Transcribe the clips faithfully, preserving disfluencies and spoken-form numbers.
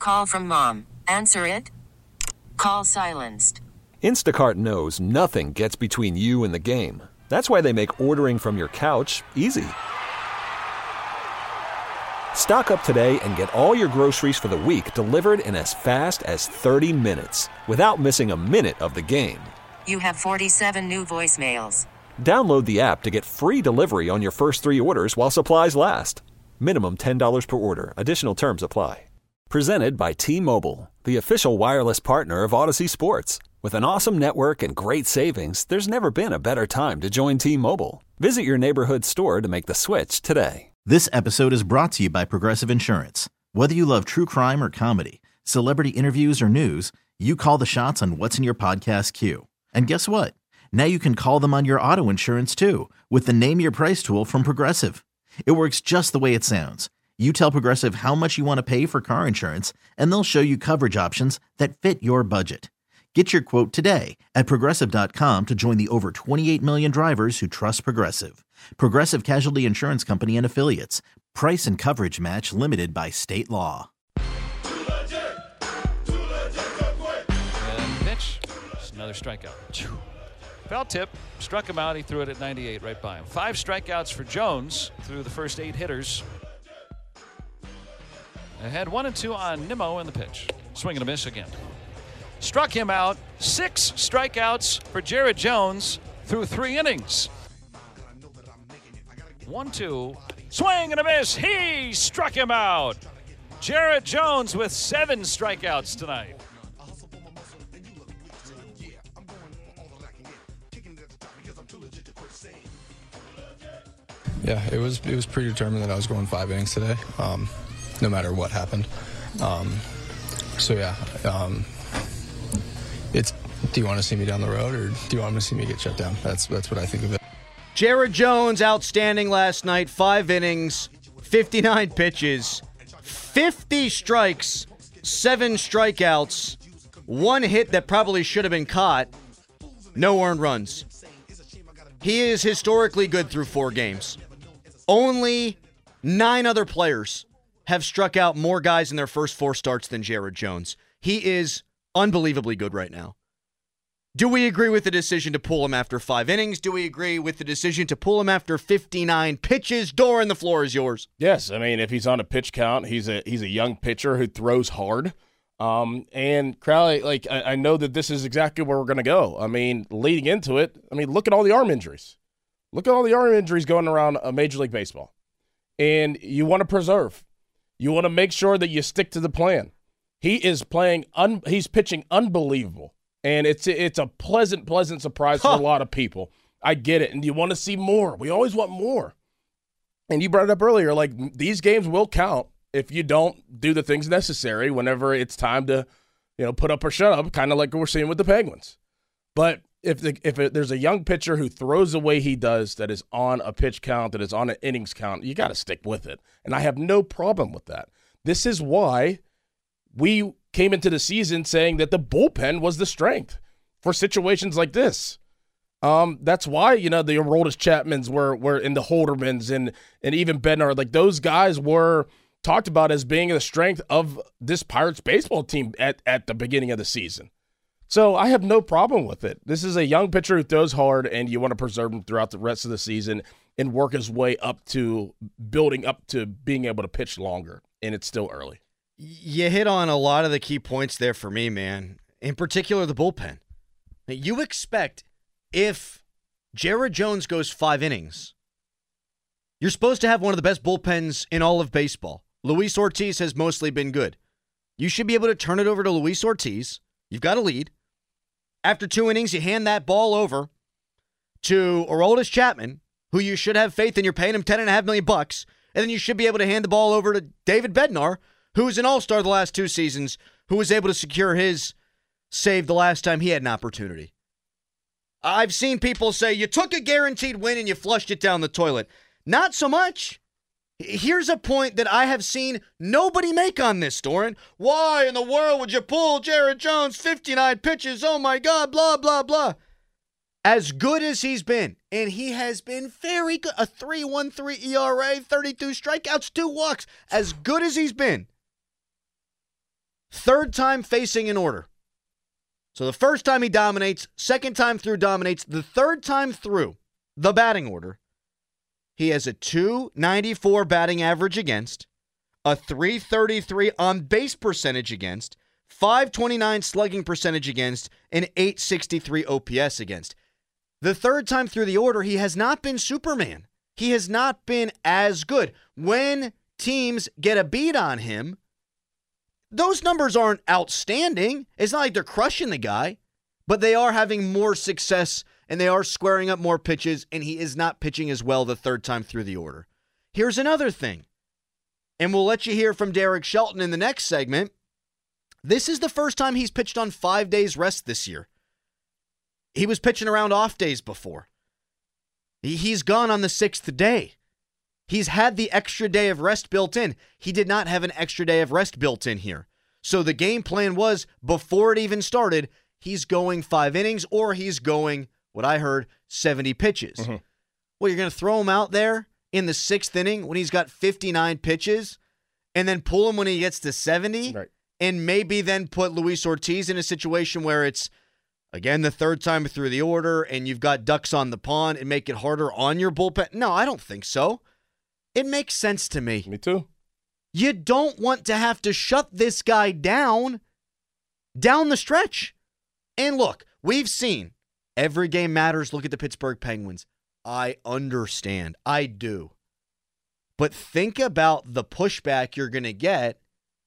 Call from mom. Answer it. Call silenced. Instacart knows nothing gets between you and the game. That's why they make ordering from your couch easy. Stock up today and get all your groceries for the week delivered in as fast as thirty minutes without missing a minute of the game. You have forty-seven new voicemails. Download the app to get free delivery on your first three orders while supplies last. Minimum ten dollars per order. Additional terms apply. Presented by T-Mobile, the official wireless partner of Odyssey Sports. With an awesome network and great savings, there's never been a better time to join T-Mobile. Visit your neighborhood store to make the switch today. This episode is brought to you by Progressive Insurance. Whether you love true crime or comedy, celebrity interviews or news, you call the shots on what's in your podcast queue. And guess what? Now you can call them on your auto insurance too with the Name Your Price tool from Progressive. It works just the way it sounds. You tell Progressive how much you want to pay for car insurance, and they'll show you coverage options that fit your budget. Get your quote today at Progressive dot com to join the over twenty-eight million drivers who trust Progressive. Progressive Casualty Insurance Company and Affiliates. Price and coverage match limited by state law. And pitch. Just another strikeout. Foul tip. Struck him out. He threw it at ninety-eight right by him. Five strikeouts for Jones through the first eight hitters. Ahead one and two on Nimmo in the pitch. Swing and a miss again. Struck him out. Six strikeouts for Jared Jones through three innings. One, two. Swing and a miss. He struck him out. Jared Jones with seven strikeouts tonight. Yeah, it was it was predetermined that I was going five innings today, um, no matter what happened. Um, so yeah, um, it's. Do you want to see me down the road, or do you want to see me get shut down? That's that's what I think of it. Jared Jones outstanding last night. Five innings, fifty-nine pitches, fifty strikes, seven strikeouts, one hit that probably should have been caught, no earned runs. He is historically good through four games. Only nine other players have struck out more guys in their first four starts than Jared Jones. He is unbelievably good right now. Do we agree with the decision to pull him after five innings? Do we agree with the decision to pull him after fifty-nine pitches? Doran, the floor is yours. Yes, I mean, if he's on a pitch count, he's a he's a young pitcher who throws hard. Um, and Crowley, like, I, I know that this is exactly where we're going to go. I mean, leading into it, I mean, look at all the arm injuries. Look at all the arm injuries going around a Major League Baseball. And you want to preserve. You want to make sure that you stick to the plan. He is playing, un, he's pitching unbelievable. And it's it's a pleasant, pleasant surprise huh. for a lot of people. I get it. And you want to see more. We always want more. And you brought it up earlier, like, these games will count if you don't do the things necessary whenever it's time to, you know, put up or shut up, kind of like we're seeing with the Penguins. But if the, if it, there's a young pitcher who throws the way he does, that is on a pitch count, that is on an innings count, you got to stick with it. And I have no problem with that. This is why we came into the season saying that the bullpen was the strength for situations like this. Um, that's why, you know, the Aroldis Chapmans were were in the Holdermans and and even Bednar, like those guys were talked about as being the strength of this Pirates baseball team at, at the beginning of the season. So I have no problem with it. This is a young pitcher who throws hard, and you want to preserve him throughout the rest of the season and work his way up to building up to being able to pitch longer, and it's still early. You hit on a lot of the key points there for me, man. In particular, the bullpen. You expect if Jared Jones goes five innings, you're supposed to have one of the best bullpens in all of baseball. Luis Ortiz has mostly been good. You should be able to turn it over to Luis Ortiz. You've got a lead. After two innings, you hand that ball over to Aroldis Chapman, who you should have faith in. You're paying him ten and a half million bucks, and then you should be able to hand the ball over to David Bednar, who was an all-star the last two seasons, who was able to secure his save the last time he had an opportunity. I've seen people say, you took a guaranteed win and you flushed it down the toilet. Not so much. Here's a point that I have seen nobody make on this, Doran. Why in the world would you pull Jared Jones fifty-nine pitches? Oh, my God, blah, blah, blah. As good as he's been, and he has been very good, a three point one three E R A, thirty-two strikeouts, two walks, as good as he's been, third time facing an order. So the first time he dominates, second time through dominates, the third time through the batting order, he has a two ninety-four batting average against, a three thirty-three on base percentage against, five twenty-nine slugging percentage against, and eight sixty-three O P S against. The third time through the order, he has not been Superman. He has not been as good. When teams get a beat on him, those numbers aren't outstanding. It's not like they're crushing the guy, but they are having more success and they are squaring up more pitches, and he is not pitching as well the third time through the order. Here's another thing, and we'll let you hear from Derek Shelton in the next segment. This is the first time he's pitched on five days rest this year. He was pitching around off days before. He's gone on the sixth day. He's had the extra day of rest built in. He did not have an extra day of rest built in here. So the game plan was, before it even started, he's going five innings or he's going, what I heard, seventy pitches. Mm-hmm. Well, you're going to throw him out there in the sixth inning when he's got fifty-nine pitches and then pull him when he gets to seventy, right, and maybe then put Luis Ortiz in a situation where it's, again, the third time through the order and you've got ducks on the pond and make it harder on your bullpen? No, I don't think so. It makes sense to me. Me too. You don't want to have to shut this guy down down the stretch. And look, we've seen every game matters. Look at the Pittsburgh Penguins. I understand. I do. But think about the pushback you're going to get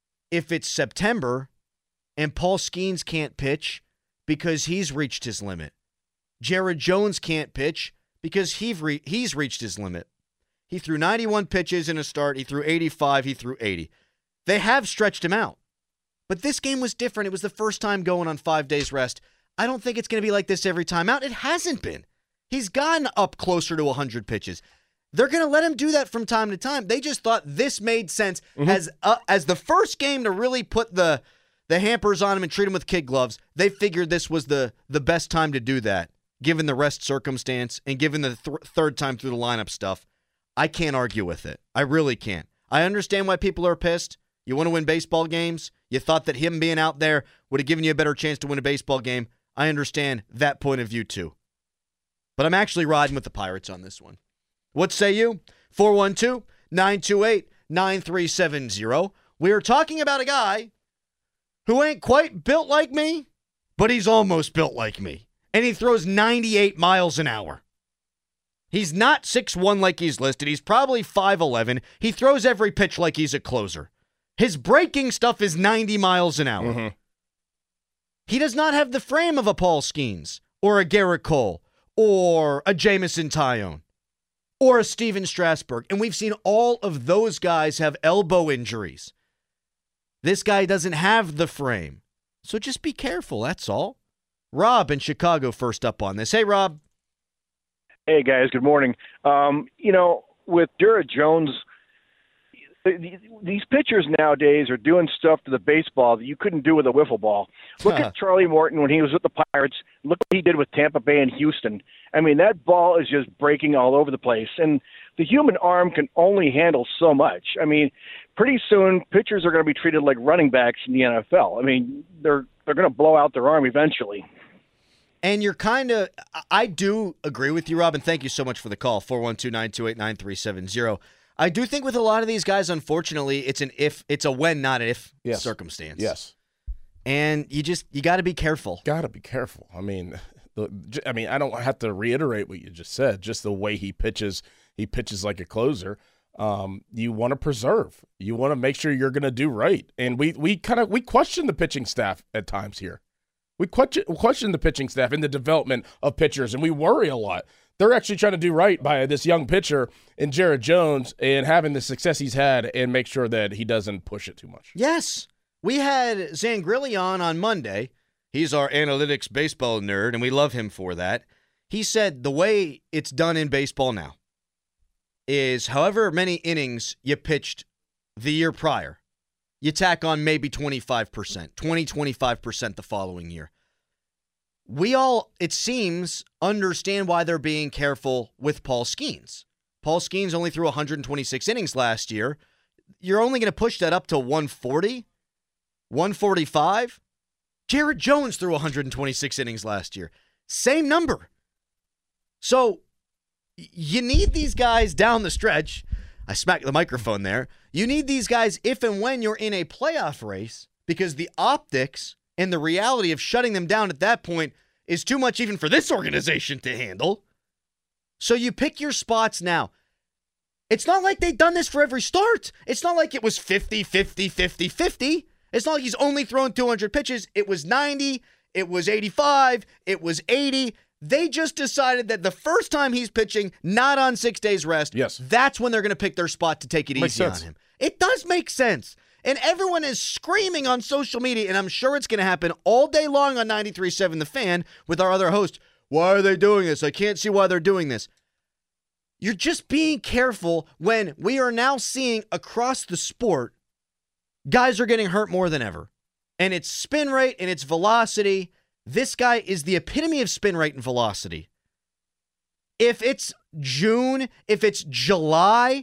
if it's September and Paul Skeens can't pitch because he's reached his limit. Jared Jones can't pitch because he's re- he's reached his limit. He threw ninety-one pitches in a start. He threw eighty-five. He threw eighty. They have stretched him out. But this game was different. It was the first time going on five days rest. I don't think it's going to be like this every time out. It hasn't been. He's gotten up closer to one hundred pitches. They're going to let him do that from time to time. They just thought this made sense mm-hmm. as uh, as the first game to really put the the hampers on him and treat him with kid gloves. They figured this was the, the best time to do that, given the rest circumstance and given the th- third time through the lineup stuff. I can't argue with it. I really can't. I understand why people are pissed. You want to win baseball games? You thought that him being out there would have given you a better chance to win a baseball game. I understand that point of view too. But I'm actually riding with the Pirates on this one. What say you? four one two, nine two eight, nine three seven zero. We are talking about a guy who ain't quite built like me, but he's almost built like me. And he throws ninety-eight miles an hour. He's not six one like he's listed. He's probably five eleven. He throws every pitch like he's a closer. His breaking stuff is ninety miles an hour. Mm-hmm. He does not have the frame of a Paul Skeens or a Garrett Cole or a Jameson Taillon or a Steven Strasburg. And we've seen all of those guys have elbow injuries. This guy doesn't have the frame. So just be careful, that's all. Rob in Chicago first up on this. Hey, Rob. Hey, guys, good morning. Um, you know, with Jared Jones, these pitchers nowadays are doing stuff to the baseball that you couldn't do with a wiffle ball. Look at Charlie Morton when he was with the Pirates. Look what he did with Tampa Bay and Houston. I mean, that ball is just breaking all over the place. And the human arm can only handle so much. I mean, pretty soon pitchers are going to be treated like running backs in the N F L. I mean, they're they're going to blow out their arm eventually. And you're kind of, I do agree with you, Rob, and thank you so much for the call, four one two, nine two eight, nine three seven zero. I do think with a lot of these guys, unfortunately, it's an if, it's a when, not if yes. circumstance. Yes. And you just, you got to be careful. Got to be careful. I mean, the, I mean, I don't have to reiterate what you just said, just the way he pitches, he pitches like a closer. Um, you want to preserve. You want to make sure you're going to do right. And we, we kind of, we question the pitching staff at times here. We question, question the pitching staff in the development of pitchers, and we worry a lot. They're actually trying to do right by this young pitcher in Jared Jones and having the success he's had and make sure that he doesn't push it too much. Yes. We had Zangrilli on on Monday. He's our analytics baseball nerd, and we love him for that. He said the way it's done in baseball now is however many innings you pitched the year prior, you tack on maybe twenty-five percent, twenty, twenty-five percent the following year. We all, it seems, understand why they're being careful with Paul Skeens. Paul Skeens only threw one hundred twenty-six innings last year. You're only going to push that up to one forty. one forty-five. Jared Jones threw one hundred twenty-six innings last year. Same number. So you need these guys down the stretch. I smacked the microphone there. You need these guys if and when you're in a playoff race, because the optics and the reality of shutting them down at that point is too much even for this organization to handle. So you pick your spots now. It's not like they've done this for every start. It's not like it was fifty, fifty, fifty, fifty. It's not like he's only thrown two hundred pitches. It was ninety. It was eighty-five. It was eighty. They just decided that the first time he's pitching, not on six days rest, yes, that's when they're going to pick their spot to take it Makes easy sense. on him. It does make sense. And everyone is screaming on social media, and I'm sure it's going to happen all day long on ninety-three point seven The Fan with our other host. Why are they doing this? I can't see why they're doing this. You're just being careful when we are now seeing across the sport, guys are getting hurt more than ever. And it's spin rate and it's velocity. This guy is the epitome of spin rate and velocity. If it's June, if it's July,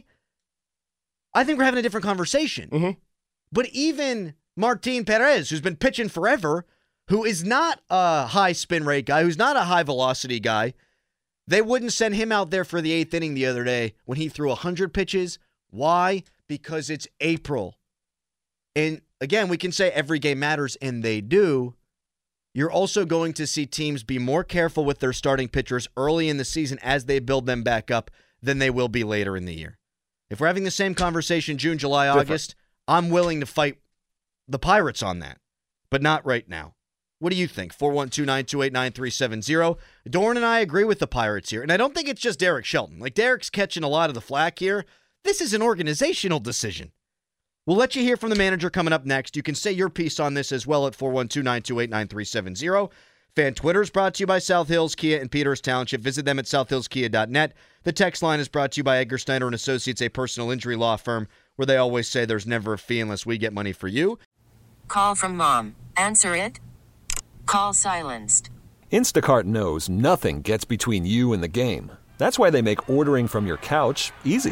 I think we're having a different conversation. Mm-hmm. But even Martin Perez, who's been pitching forever, who is not a high spin rate guy, who's not a high velocity guy, they wouldn't send him out there for the eighth inning the other day when he threw one hundred pitches. Why? Because it's April. And again, we can say every game matters, and they do. You're also going to see teams be more careful with their starting pitchers early in the season as they build them back up than they will be later in the year. If we're having the same conversation June, July, Different. August, I'm willing to fight the Pirates on that, but not right now. What do you think? four one two, nine two eight, nine three seven zero. Dorn and I agree with the Pirates here, and I don't think it's just Derek Shelton. Like, Derek's catching a lot of the flack here. This is an organizational decision. We'll let you hear from the manager coming up next. You can say your piece on this as well at four one two, nine two eight, nine three seven zero. Fan Twitter is brought to you by South Hills Kia in Peters Township. Visit them at south hills kia dot net. The text line is brought to you by Edgar Steiner and Associates, a personal injury law firm where they always say there's never a fee unless we get money for you. Call from mom. Answer it. Call silenced. Instacart knows nothing gets between you and the game. That's why they make ordering from your couch easy.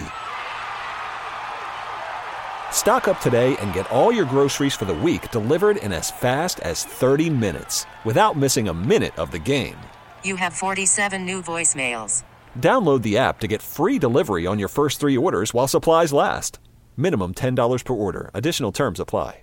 Stock up today and get all your groceries for the week delivered in as fast as thirty minutes without missing a minute of the game. You have forty-seven new voicemails. Download the app to get free delivery on your first three orders while supplies last. Minimum ten dollars per order. Additional terms apply.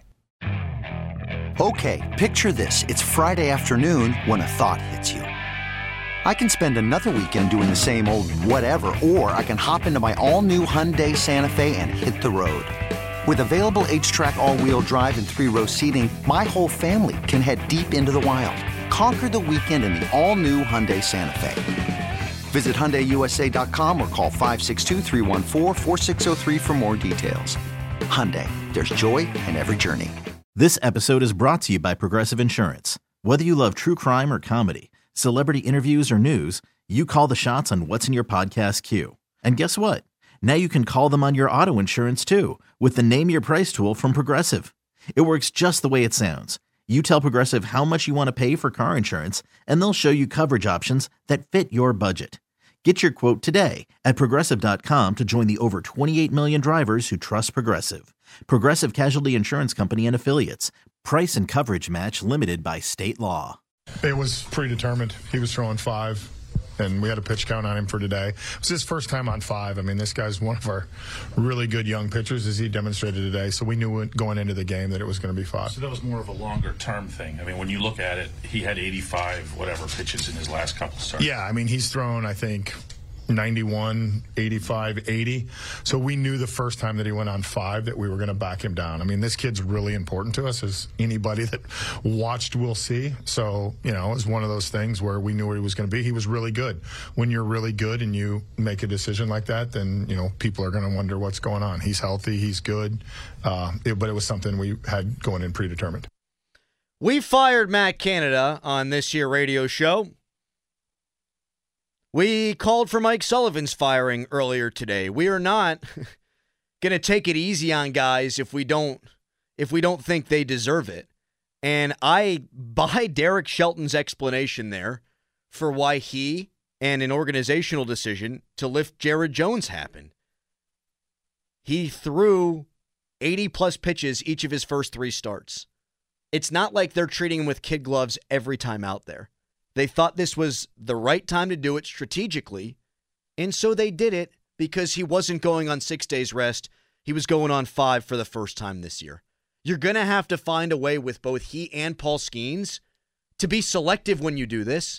Okay, picture this. It's Friday afternoon when a thought hits you. I can spend another weekend doing the same old whatever, or I can hop into my all-new Hyundai Santa Fe and hit the road. With available H-Track all-wheel drive and three-row seating, my whole family can head deep into the wild. Conquer the weekend in the all-new Hyundai Santa Fe. Visit Hyundai U S A dot com or call five six two, three one four, four six zero three for more details. Hyundai, there's joy in every journey. This episode is brought to you by Progressive Insurance. Whether you love true crime or comedy, celebrity interviews or news, you call the shots on what's in your podcast queue. And guess what? Now you can call them on your auto insurance too with the Name Your Price tool from Progressive. It works just the way it sounds. You tell Progressive how much you want to pay for car insurance, and they'll show you coverage options that fit your budget. Get your quote today at Progressive dot com to join the over twenty-eight million drivers who trust Progressive. Progressive Casualty Insurance Company and Affiliates. Price and coverage match limited by state law. It was predetermined. He was throwing five, and we had a pitch count on him for today. It was his first time on five. I mean, this guy's one of our really good young pitchers, as he demonstrated today. So we knew going into the game that it was going to be five. So that was more of a longer-term thing. I mean, when you look at it, he had eighty-five whatever pitches in his last couple starts. Yeah, I mean, he's thrown, I think, ninety-one, eighty-five, eighty. So we knew the first time that he went on five that we were going to back him down. I mean, this kid's really important to us, as anybody that watched will see. So, you know, it was one of those things where we knew where he was going to be. He was really good. When you're really good and you make a decision like that, then, you know, people are going to wonder what's going on. He's healthy. He's good. Uh, it, but it was something we had going in predetermined. We fired Matt Canada on this year radio show. We called for Mike Sullivan's firing earlier today. We are not going to take it easy on guys if we don't if we don't think they deserve it. And I buy Derek Shelton's explanation there for why he and an organizational decision to lift Jared Jones happened. He threw eighty plus pitches each of his first three starts. It's not like they're treating him with kid gloves every time out there. They thought this was the right time to do it strategically, and so they did it because he wasn't going on six days rest. He was going on five for the first time this year. You're going to have to find a way with both he and Paul Skeens to be selective when you do this.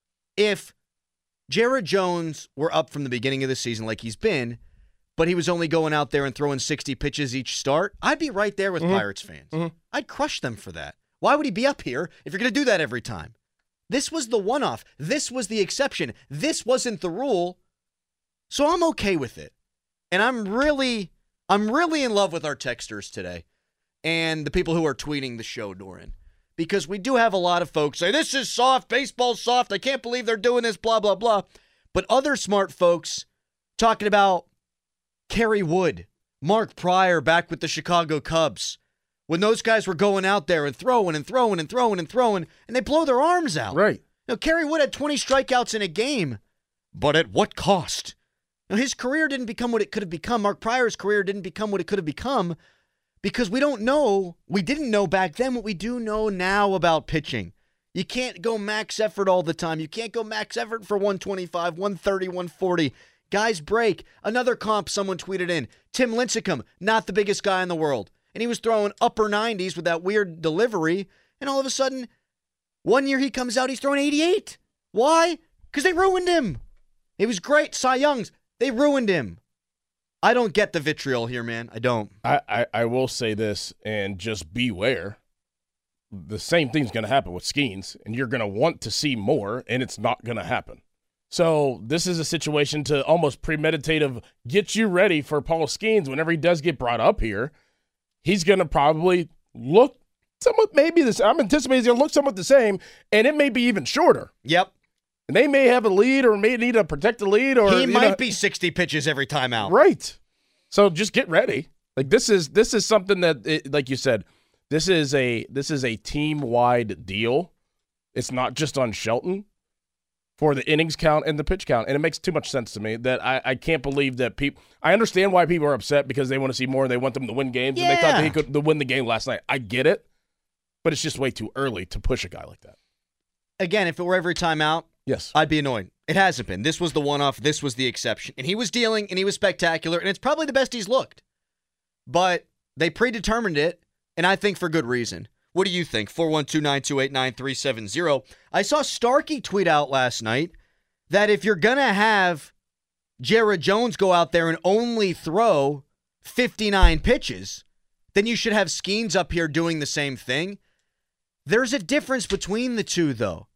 If Jared Jones were up from the beginning of the season like he's been, but he was only going out there and throwing sixty pitches each start, I'd be right there with mm-hmm. Pirates fans. Mm-hmm. I'd crush them for that. Why would he be up here if you're going to do that every time? This was the one-off. This was the exception. This wasn't the rule. So I'm okay with it. And I'm really, I'm really in love with our texters today and the people who are tweeting the show, Doran. Because we do have a lot of folks say, this is soft, baseball's soft, I can't believe they're doing this, blah, blah, blah. But other smart folks talking about Kerry Wood, Mark Pryor back with the Chicago Cubs, when those guys were going out there and throwing and throwing and throwing and throwing, and they blow their arms out. Right. Now, Kerry Wood had twenty strikeouts in a game, but at what cost? Now, his career didn't become what it could have become. Mark Pryor's career didn't become what it could have become because we don't know, we didn't know back then what we do know now about pitching. You can't go max effort all the time. You can't go max effort for one twenty-five, one thirty, one forty. Guys break. Another comp someone tweeted in. Tim Lincecum, not the biggest guy in the world. And he was throwing upper nineties with that weird delivery. And all of a sudden, one year he comes out, he's throwing eighty-eight. Why? Because they ruined him. It was great. Cy Young's. They ruined him. I don't get the vitriol here, man. I don't. I, I, I will say this, and just beware. The same thing's going to happen with Skeens, and you're going to want to see more, and it's not going to happen. So this is a situation to almost premeditative get you ready for Paul Skeens whenever he does get brought up here. He's going to probably look somewhat maybe this. I'm anticipating he's going to look somewhat the same, and it may be even shorter. Yep. And they may have a lead or may need to protect the lead. Or he might know. be sixty pitches every time out. Right. So just get ready. Like this is this is something that, it, like you said, this is a this is a team-wide deal. It's not just on Shelton for the innings count and the pitch count. And it makes too much sense to me that I, I can't believe that people – I understand why people are upset because they want to see more. They want them to win games. Yeah. And they thought that he could to win the game last night. I get it, but it's just way too early to push a guy like that. Again, if it were every time out, yes, I'd be annoyed. It hasn't been. This was the one-off. This was the exception. And he was dealing, and he was spectacular, and it's probably the best he's looked. But they predetermined it, and I think for good reason. What do you think? four one two, nine two eight, nine three seven zero. I saw Starkey tweet out last night that if you're going to have Jared Jones go out there and only throw fifty-nine pitches, then you should have Skeens up here doing the same thing. There's a difference between the two, though.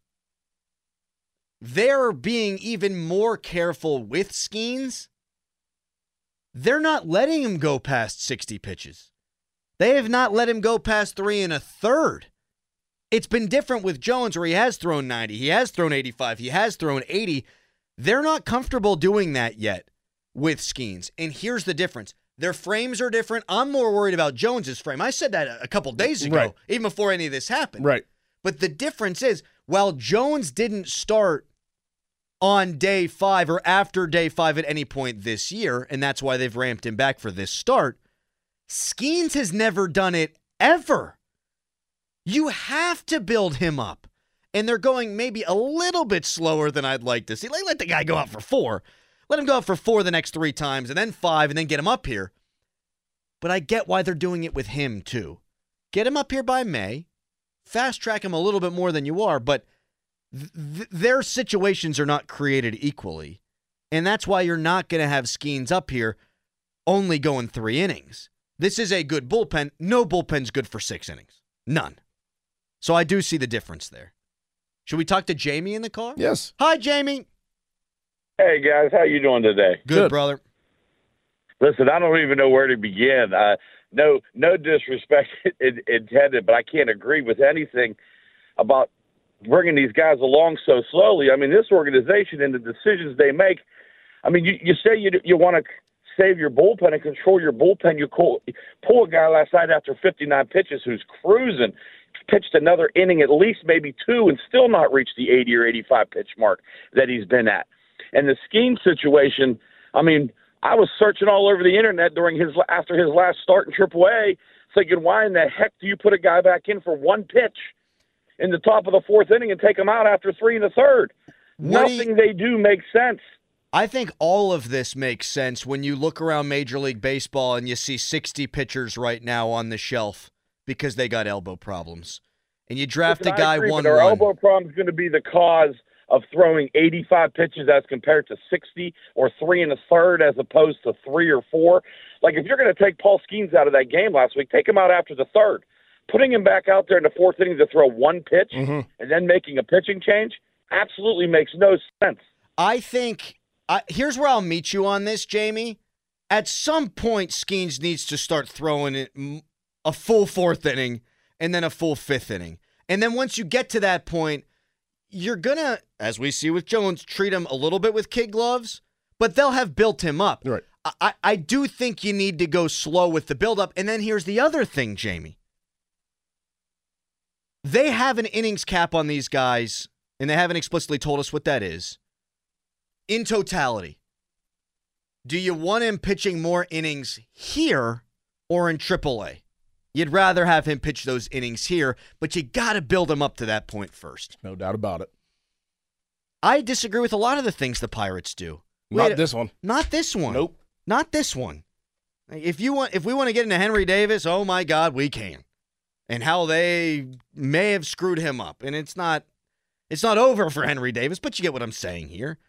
They're being even more careful with Skeens. They're not letting him go past sixty pitches. They have not let him go past three and a third. It's been different with Jones where he has thrown ninety. He has thrown eighty-five. He has thrown eighty. They're not comfortable doing that yet with Skeens. And here's the difference. Their frames are different. I'm more worried about Jones's frame. I said that a couple days ago, right, even before any of this happened. Right. But the difference is, while Jones didn't start on day five or after day five at any point this year, and that's why they've ramped him back for this start, Skeens has never done it ever. You have to build him up. And they're going maybe a little bit slower than I'd like to see. Let, let the guy go out for four. Let him go out for four the next three times, and then five, and then get him up here. But I get why they're doing it with him, too. Get him up here by May. Fast track him a little bit more than you are, but th- their situations are not created equally. And that's why you're not going to have Skeens up here only going three innings. This is a good bullpen. No bullpen's good for six innings. None. So I do see the difference there. Should we talk to Jamie in the car? Yes. Hi, Jamie. Hey, guys. How you doing today? Good, Good. brother. Listen, I don't even know where to begin. Uh, no no disrespect intended, but I can't agree with anything about bringing these guys along so slowly. I mean, this organization and the decisions they make, I mean, you, you say you you want to save your bullpen and control your bullpen. You pull, pull a guy last night after fifty-nine pitches who's cruising, pitched another inning, at least maybe two, and still not reached the eighty or eighty-five pitch mark that he's been at. And the scheme situation, I mean, I was searching all over the internet during his after his last start in triple A thinking, why in the heck do you put a guy back in for one pitch in the top of the fourth inning and take him out after three in the third? What Nothing do you, they do makes sense. I think all of this makes sense when you look around Major League Baseball and you see sixty pitchers right now on the shelf because they got elbow problems. And you draft Listen, a guy I agree, one but our one. elbow problem is going to be the cause of throwing eighty-five pitches as compared to sixty or three in the third as opposed to three or four. Like, if you're going to take Paul Skeens out of that game last week, take him out after the third. Putting him back out there in the fourth inning to throw one pitch mm-hmm. and then making a pitching change absolutely makes no sense. I think uh, here's where I'll meet you on this, Jamie. At some point, Skeens needs to start throwing it a full fourth inning and then a full fifth inning. And then once you get to that point, you're going to, as we see with Jones, treat him a little bit with kid gloves, but they'll have built him up. Right. I, I do think you need to go slow with the buildup. And then here's the other thing, Jamie. They have an innings cap on these guys, and they haven't explicitly told us what that is. In totality, do you want him pitching more innings here or in triple A? You'd rather have him pitch those innings here, but you got to build him up to that point first. No doubt about it. I disagree with a lot of the things the Pirates do. Not Wait, this one. Not this one. Nope. Not this one. If you want, if we want to get into Henry Davis, oh my God, we can. And how they may have screwed him up. And it's not it's not over for Henry Davis, but you get what I'm saying here.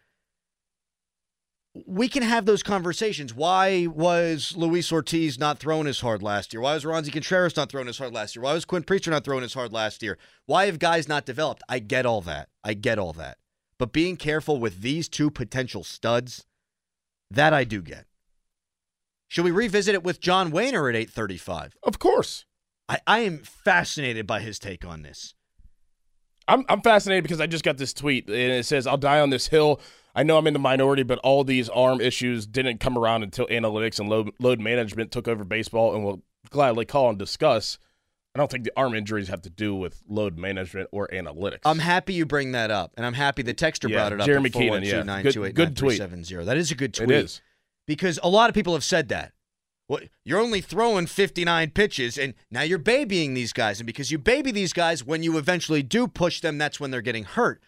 We can have those conversations. Why was Luis Ortiz not throwing as hard last year? Why was Ronzi Contreras not throwing as hard last year? Why was Quinn Priester not throwing as hard last year? Why have guys not developed? I get all that. I get all that. But being careful with these two potential studs, that I do get. Should we revisit it with John Wehner at eight thirty-five? Of course. I, I am fascinated by his take on this. I'm I'm fascinated because I just got this tweet, and it says, I'll die on this hill. I know I'm in the minority, but all these arm issues didn't come around until analytics and load, load management took over baseball, and we'll gladly call and discuss. I don't think the arm injuries have to do with load management or analytics. I'm happy you bring that up, and I'm happy the texter yeah, brought it up. Jeremy Keenan, yeah. Good, good tweet. That is a good tweet. It is. Because a lot of people have said that. Well, you're only throwing fifty-nine pitches, and now you're babying these guys. And because you baby these guys, when you eventually do push them, that's when they're getting hurt.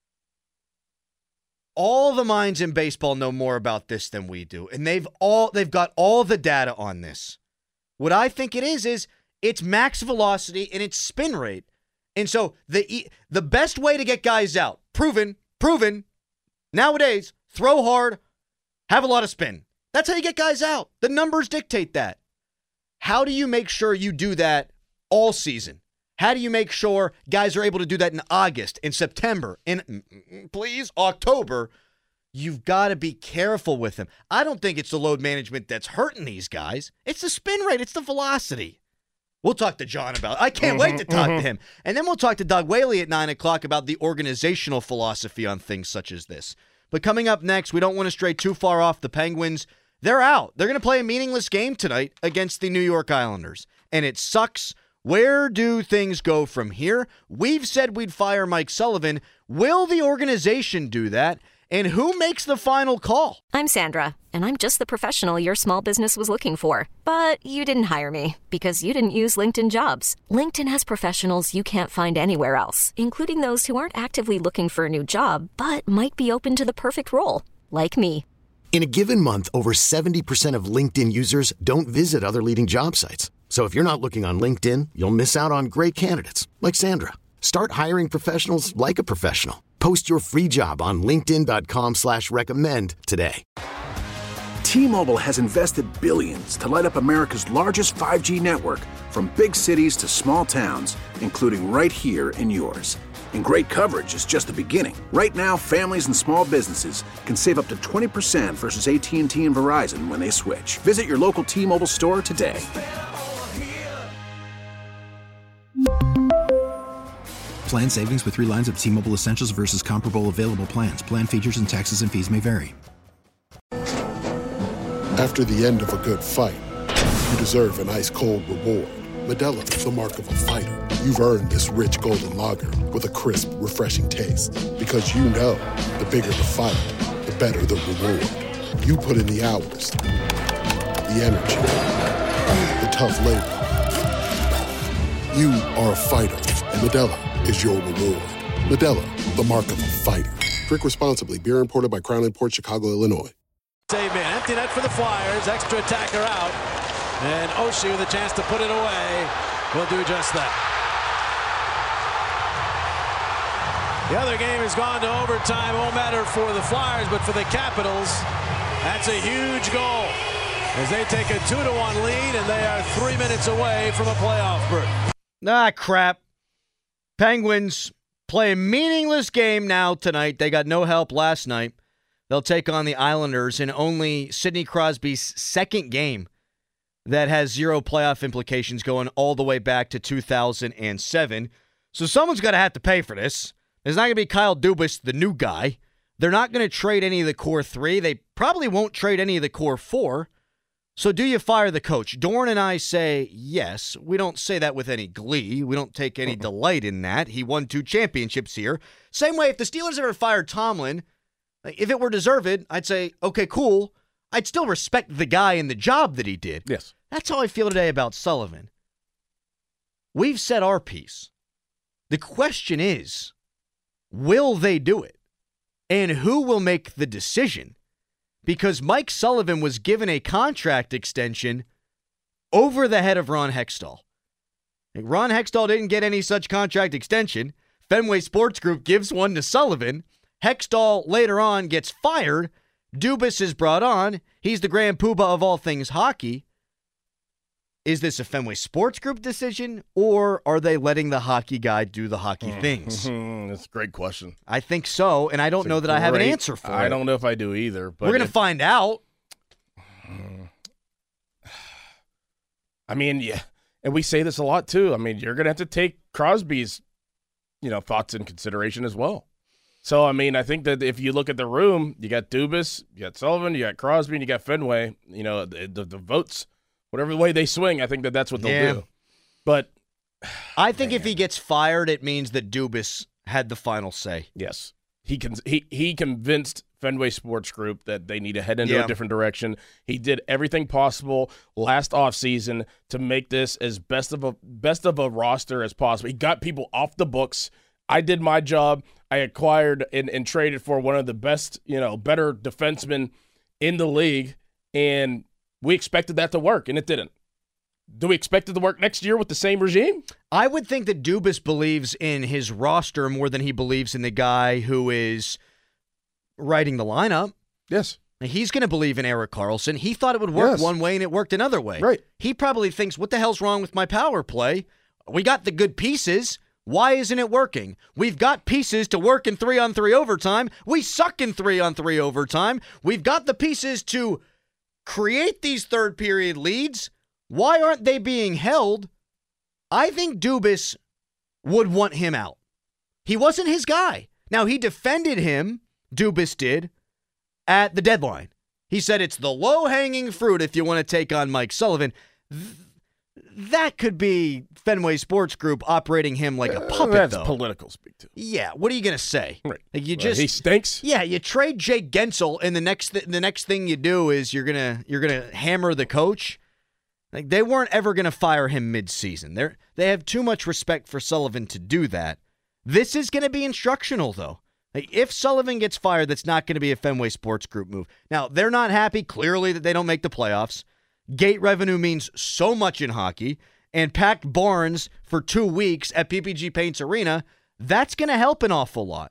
All the minds in baseball know more about this than we do, and they've all they've got all the data on this. What I think it is is it's max velocity and it's spin rate. And so the the best way to get guys out, proven, proven, nowadays, throw hard, have a lot of spin. That's how you get guys out. The numbers dictate that. How do you make sure you do that all season? How do you make sure guys are able to do that in August, in September, in, please, October? You've got to be careful with them. I don't think it's the load management that's hurting these guys. It's the spin rate. It's the velocity. We'll talk to John about it. I can't mm-hmm, wait to talk mm-hmm. to him. And then we'll talk to Doug Whaley at nine o'clock about the organizational philosophy on things such as this. But coming up next, we don't want to stray too far off the Penguins. They're out. They're going to play a meaningless game tonight against the New York Islanders. And it sucks. Where do things go from here? We've said we'd fire Mike Sullivan. Will the organization do that? And who makes the final call? I'm Sandra, and I'm just the professional your small business was looking for. But you didn't hire me because you didn't use LinkedIn Jobs. LinkedIn has professionals you can't find anywhere else, including those who aren't actively looking for a new job, but might be open to the perfect role, like me. In a given month, over seventy percent of LinkedIn users don't visit other leading job sites. So if you're not looking on LinkedIn, you'll miss out on great candidates like Sandra. Start hiring professionals like a professional. Post your free job on linkedin dot com slash recommend today. T-Mobile has invested billions to light up America's largest five G network, from big cities to small towns, including right here in yours. And great coverage is just the beginning. Right now, families and small businesses can save up to twenty percent versus A T and T and Verizon when they switch. Visit your local T-Mobile store today. Plan savings with three lines of T-Mobile Essentials versus comparable available plans. Plan features and taxes and fees may vary. After the end of a good fight, you deserve an ice-cold reward. Modelo is the mark of a fighter. You've earned this rich golden lager with a crisp, refreshing taste. Because you know, the bigger the fight, the better the reward. You put in the hours, the energy, the tough labor. You are a fighter, and Modelo is your reward. Modelo, the mark of a fighter. Drink responsibly. Beer imported by Crown Imports, Chicago, Illinois. Save man. Empty net for the Flyers. Extra attacker out. And Oshie with a chance to put it away will do just that. The other game has gone to overtime. Won't matter for the Flyers, but for the Capitals, that's a huge goal as they take a two to one lead, and they are three minutes away from a playoff berth. Ah, crap. Penguins play a meaningless game now tonight. They got no help last night. They'll take on the Islanders in only Sidney Crosby's second game that has zero playoff implications going all the way back to two thousand seven. So someone's going to have to pay for this. It's not going to be Kyle Dubas, the new guy. They're not going to trade any of the core three. They probably won't trade any of the core four. So do you fire the coach? Dorn and I say yes. We don't say that with any glee. We don't take any delight in that. He won two championships here. Same way, if the Steelers ever fired Tomlin, if it were deserved, I'd say, okay, cool. I'd still respect the guy and the job that he did. Yes. That's how I feel today about Sullivan. We've said our piece. The question is, will they do it? And who will make the decision? Because Mike Sullivan was given a contract extension over the head of Ron Hextall. Ron Hextall didn't get any such contract extension. Fenway Sports Group gives one to Sullivan. Hextall later on gets fired. Dubas is brought on. He's the grand poobah of all things hockey. Is this a Fenway Sports Group decision, or are they letting the hockey guy do the hockey things? That's a great question. I think so, and I don't It's know that I have an great- answer for I it. don't know if I do either. But We're going to it- find out. I mean, yeah, and we say this a lot too. I mean, you're going to have to take Crosby's, you know, thoughts in consideration as well. So, I mean, I think that if you look at the room, you got Dubas, you got Sullivan, you got Crosby, and you got Fenway. You know, the, the, the votes, whatever way they swing, I think that that's what they'll Yeah. do. But I think if he gets fired, it means that Dubas had the final say. yes, he can. He he convinced Fenway Sports Group that they need to head into Yeah. a different direction. He did everything possible last offseason to make this as best of a best of a roster as possible. He got people off the books. I did my job. I acquired and, and traded for one of the best, you know, better defensemen in the league, and we expected that to work, and it didn't. Do we expect it to work next year with the same regime? I would think that Dubas believes in his roster more than he believes in the guy who is writing the lineup. Yes. He's going to believe in Erik Karlsson. He thought it would work Yes. one way, and it worked another way. Right. He probably thinks, what the hell's wrong with my power play? We got the good pieces. Why isn't it working? We've got pieces to work in three-on-three overtime. We suck in three-on-three overtime. We've got the pieces to create these third-period leads. Why aren't they being held? I think Dubas would want him out. He wasn't his guy. Now, he defended him, Dubas did, at the deadline. He said it's the low-hanging fruit if you want to take on Mike Sullivan. Th- that could be Fenway Sports Group operating him like a puppet, That's though. political speak to. Yeah, what are you gonna say? Right. Like you Well, just he stinks. Yeah, you trade Jake Gensel, and the next th- the next thing you do is you're gonna you're gonna hammer the coach. Like they weren't ever gonna fire him mid-season. They they have too much respect for Sullivan to do that. This is gonna be instructional, though. Like, if Sullivan gets fired, that's not gonna be a Fenway Sports Group move. Now they're not happy clearly that they don't make the playoffs. Gate revenue means so much in hockey. And packed barns for two weeks at P P G Paints Arena, that's going to help an awful lot.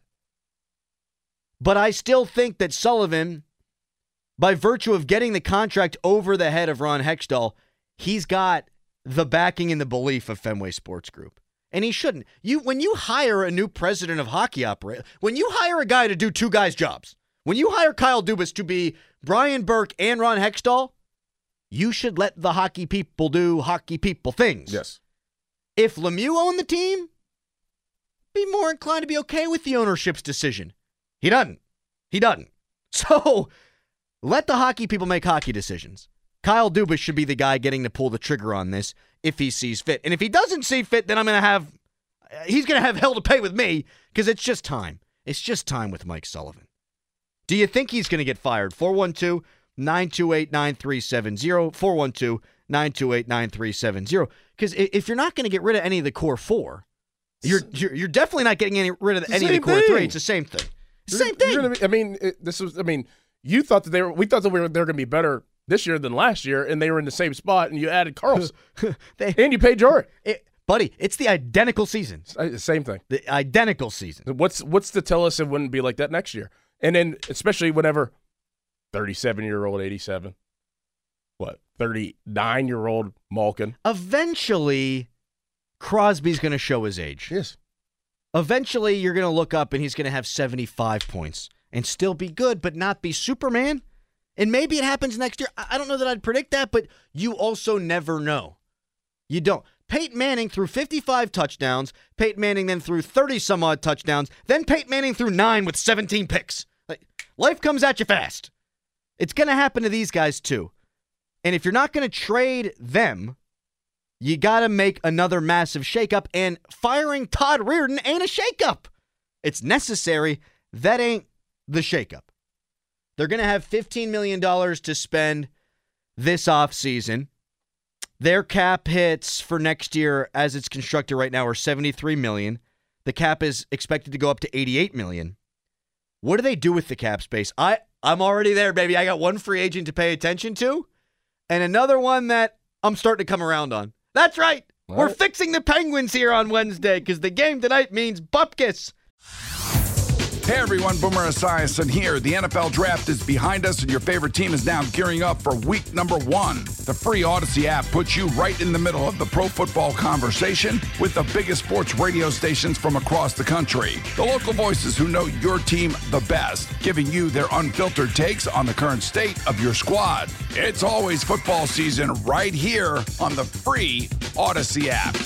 But I still think that Sullivan, by virtue of getting the contract over the head of Ron Hextall, he's got the backing and the belief of Fenway Sports Group. And he shouldn't. You when you hire a new president of hockey opera, when you hire a guy to do two guys' jobs, when you hire Kyle Dubas to be Brian Burke and Ron Hextall, you should let the hockey people do hockey people things. Yes. If Lemieux owned the team, be more inclined to be okay with the ownership's decision. He doesn't. He doesn't. So let the hockey people make hockey decisions. Kyle Dubas should be the guy getting to pull the trigger on this if he sees fit. And if he doesn't see fit, then I'm going to have, he's going to have hell to pay with me because it's just time. It's just time with Mike Sullivan. Do you think he's going to get fired? four one two, nine two eight, nine three seven zero, four one two, nine two eight, nine three seven zero. Because if you're not going to get rid of any of the core four, you're you're, you're definitely not getting any rid of It's any the of the same core three. thing. It's the same thing. You're- Same thing. you're gonna be- I mean, it, this was. I mean, you thought that they were. We thought that we were. They're going to be better this year than last year, and they were in the same spot. And you added Carlson, they, and you paid Jory. It, buddy, it's the identical season. Same thing. The identical season. What's what's to tell us it wouldn't be like that next year? And then especially whenever thirty-seven-year-old eighty-seven, what thirty-nine-year-old Malkin. Eventually, Crosby's going to show his age. Yes. Eventually, you're going to look up and he's going to have seventy-five points and still be good, but not be Superman. And maybe it happens next year. I I don't know that I'd predict that, but you also never know. You don't. Peyton Manning threw fifty-five touchdowns. Peyton Manning then threw thirty-some-odd touchdowns. Then Peyton Manning threw nine with seventeen picks. Like, life comes at you fast. It's going to happen to these guys, too. And if you're not going to trade them, you got to make another massive shakeup, and firing Todd Reirden ain't a shakeup. It's necessary. That ain't the shakeup. They're going to have fifteen million dollars to spend this offseason. Their cap hits for next year, as it's constructed right now, are seventy-three million dollars. The cap is expected to go up to eighty-eight million dollars. What do they do with the cap space? I, I'm already there, baby. I got one free agent to pay attention to, and another one that I'm starting to come around on. That's right. All We're right. fixing the Penguins here on Wednesday because the game tonight means bupkis. Hey everyone, Boomer Esiason here. The N F L Draft is behind us and your favorite team is now gearing up for week number one. The free Odyssey app puts you right in the middle of the pro football conversation with the biggest sports radio stations from across the country. The local voices who know your team the best, giving you their unfiltered takes on the current state of your squad. It's always football season right here on the free Odyssey app.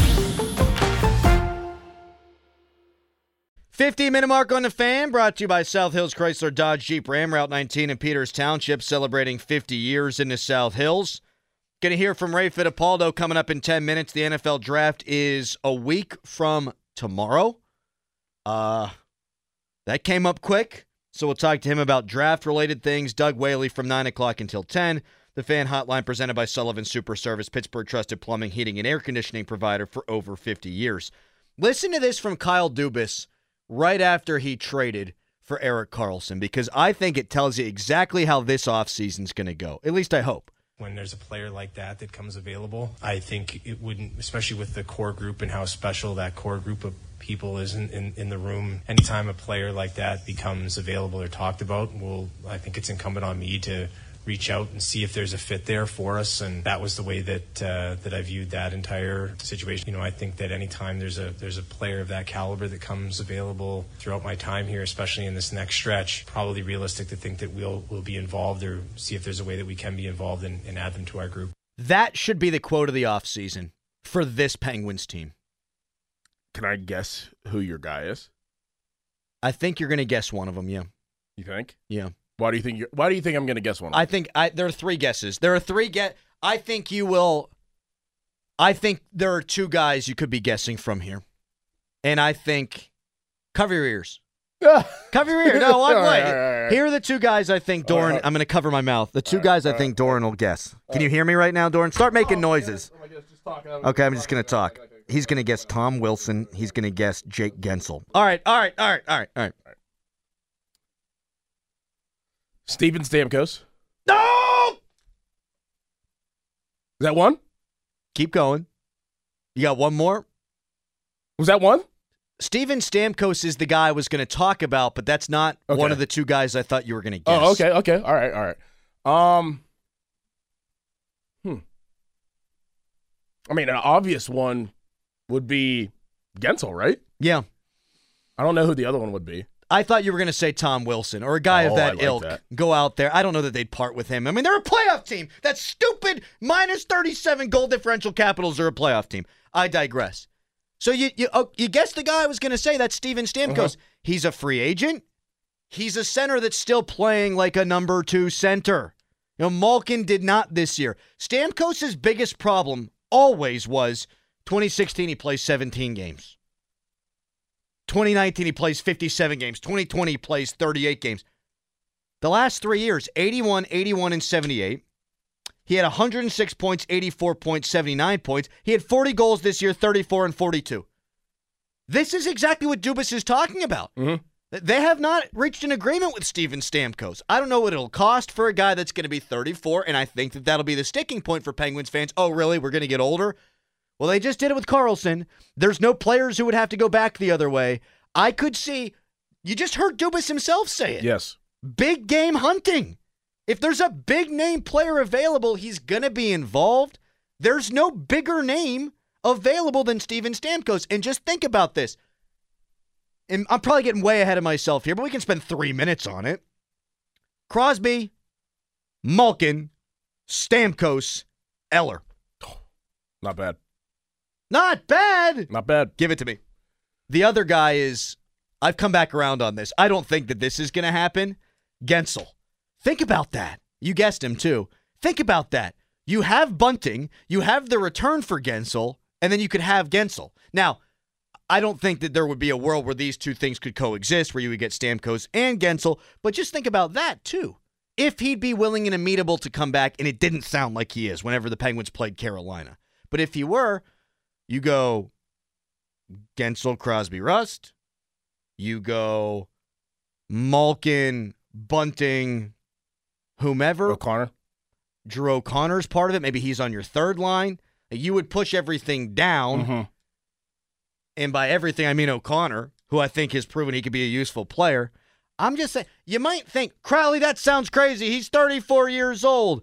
fifteen-minute mark on the Fan, brought to you by South Hills Chrysler Dodge Jeep Ram, Route nineteen in Peters Township, celebrating fifty years in the South Hills. Going to hear from Ray Fittipaldo coming up in ten minutes. The N F L Draft is a week from tomorrow. Uh, that came up quick, so we'll talk to him about draft-related things. Doug Whaley from nine o'clock until ten. The Fan Hotline presented by Sullivan Super Service, Pittsburgh trusted plumbing, heating, and air conditioning provider for over fifty years. Listen to this from Kyle Dubas right after he traded for Erik Karlsson, because I think it tells you exactly how this offseason's going to go. At least I hope. When there's a player like that that comes available, I think it wouldn't, especially with the core group and how special that core group of people is in, in, in the room. Anytime a player like that becomes available or talked about, well, I think it's incumbent on me to reach out and see if there's a fit there for us. And that was the way that uh, that I viewed that entire situation. You know, I think that anytime there's a there's a player of that caliber that comes available throughout my time here, especially in this next stretch, probably realistic to think that we'll we'll be involved or see if there's a way that we can be involved and, and add them to our group. That should be the quote of the offseason for this Penguins team. Can I guess who your guy is? I think you're going to guess one of them, yeah. You think? Yeah. Why do you think? You're, why do you think I'm going to guess one? I think I, there are three guesses. There are three get. I think you will. I think there are two guys you could be guessing from here, and I think cover your ears. Cover your ears. No, one All way. right, all right, all right. Here are the two guys I think Doran. right. I'm going to cover my mouth. The two guys I think Doran will guess. Can you hear me right now, Doran? Start making noises. Okay, I'm just going to talk. He's going to guess Tom Wilson. He's going to guess Jake Gensel. All right, all right, all right, all right, all right. Steven Stamkos. No! Is that one? Keep going. You got one more? Was that one? Steven Stamkos is the guy I was going to talk about, but that's not Okay. one of the two guys I thought you were going to guess. Oh, okay, okay. All right, all right. Um, hmm. I mean, an obvious one would be Gensel, right? Yeah. I don't know who the other one would be. I thought you were going to say Tom Wilson or a guy Oh, of I that like ilk. that. Go out there. I don't know that they'd part with him. I mean, they're a playoff team. That stupid minus thirty-seven goal differential Capitals are a playoff team. I digress. So you you oh, you guessed the guy I was going to say. That's Steven Stamkos. Uh-huh. He's a free agent. He's a center that's still playing like a number two center. You know, Malkin did not this year. Stamkos' biggest problem always was twenty sixteen he plays seventeen games. twenty nineteen, he plays fifty-seven games. twenty twenty, he plays thirty-eight games. The last three years, eighty-one, eighty-one, and seventy-eight. He had one hundred six points, eighty-four points, seventy-nine points. He had forty goals this year, thirty-four and forty-two. This is exactly what Dubas is talking about. Mm-hmm. They have not reached an agreement with Steven Stamkos. I don't know what it'll cost for a guy that's going to be thirty-four, and I think that that'll be the sticking point for Penguins fans. Oh, really? We're going to get older? Well, they just did it with Karlsson. There's no players who would have to go back the other way. I could see, you just heard Dubas himself say it. Yes. Big game hunting. If there's a big name player available, he's going to be involved. There's no bigger name available than Steven Stamkos. And just think about this. And I'm probably getting way ahead of myself here, but we can spend three minutes on it. Crosby, Malkin, Stamkos, Eller. Not bad. Not bad. Not bad. Give it to me. The other guy is, I've come back around on this. I don't think that this is going to happen. Gensel. Think about that. You guessed him, too. Think about that. You have Bunting, you have the return for Gensel, and then you could have Gensel. Now, I don't think that there would be a world where these two things could coexist, where you would get Stamkos and Gensel, but just think about that, too. If he'd be willing and amenable to come back, and it didn't sound like he is whenever the Penguins played Carolina. But if he were, you go Gensel, Crosby, Rust. You go Malkin, Bunting, whomever. O'Connor. Drew O'Connor's part of it. Maybe he's on your third line. You would push everything down. Mm-hmm. And by everything, I mean O'Connor, who I think has proven he could be a useful player. I'm just saying, you might think, Crowley, that sounds crazy. He's thirty-four years old.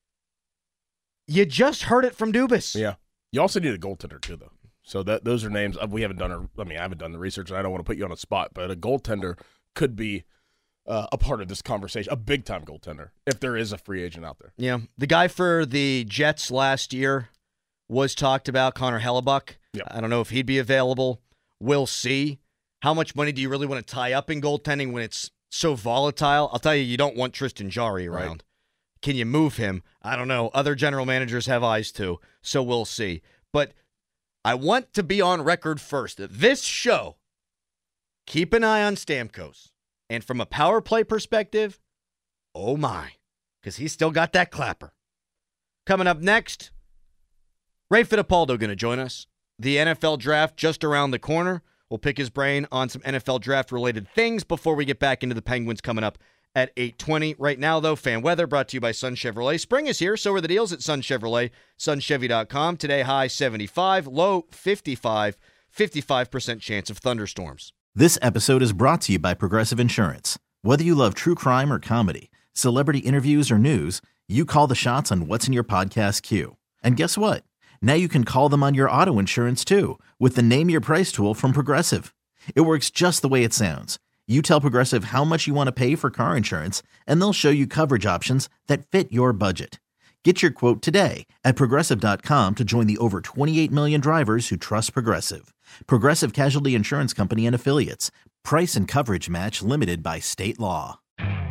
You just heard it from Dubas. Yeah. You also need a goaltender, too, though. So that those are names. We haven't done, a, I mean, I haven't done the research, and I don't want to put you on a spot, but a goaltender could be uh, a part of this conversation, a big-time goaltender, if there is a free agent out there. Yeah. The guy for the Jets last year was talked about, Connor Hellebuck. Yep. I don't know if he'd be available. We'll see. How much money do you really want to tie up in goaltending when it's so volatile? I'll tell you, you don't want Tristan Jarry around. Right. Can you move him? I don't know. Other general managers have eyes too, so we'll see. But I want to be on record first that this show, keep an eye on Stamkos. And from a power play perspective, oh my, because he's still got that clapper. Coming up next, Ray Fittipaldo going to join us. The N F L draft just around the corner. We'll pick his brain on some N F L draft-related things before we get back into the Penguins coming up at eight twenty. Right now, though, fan weather brought to you by Sun Chevrolet. Spring is here, so are the deals at Sun Chevrolet, sun chevy dot com. Today, high seventy-five, low fifty-five, fifty-five percent chance of thunderstorms. This episode is brought to you by Progressive Insurance. Whether you love true crime or comedy, celebrity interviews or news, you call the shots on what's in your podcast queue. And guess what? Now you can call them on your auto insurance, too, with the Name Your Price tool from Progressive. It works just the way it sounds. You tell Progressive how much you want to pay for car insurance, and they'll show you coverage options that fit your budget. Get your quote today at Progressive dot com to join the over twenty-eight million drivers who trust Progressive. Progressive Casualty Insurance Company and Affiliates. Price and coverage match limited by state law.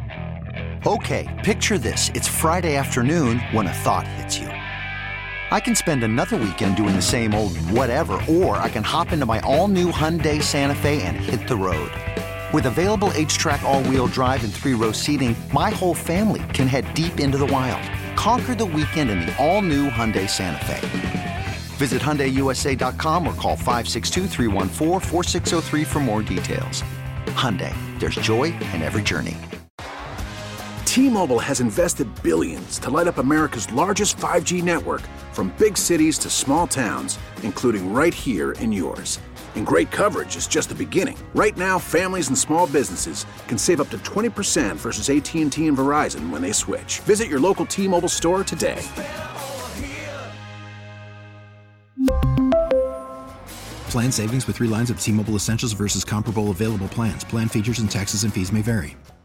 Okay, picture this. It's Friday afternoon when a thought hits you. I can spend another weekend doing the same old whatever, or I can hop into my all-new Hyundai Santa Fe and hit the road. With available H-Track all-wheel drive and three-row seating, my whole family can head deep into the wild. Conquer the weekend in the all-new Hyundai Santa Fe. Visit Hyundai U S A dot com or call five six two, three one four, four six zero three for more details. Hyundai, there's joy in every journey. T-Mobile has invested billions to light up America's largest five G network, from big cities to small towns, including right here in yours. And great coverage is just the beginning. Right now, families and small businesses can save up to twenty percent versus A T and T and Verizon when they switch. Visit your local T-Mobile store today. Plan savings with three lines of T-Mobile Essentials versus comparable available plans. Plan features and taxes and fees may vary.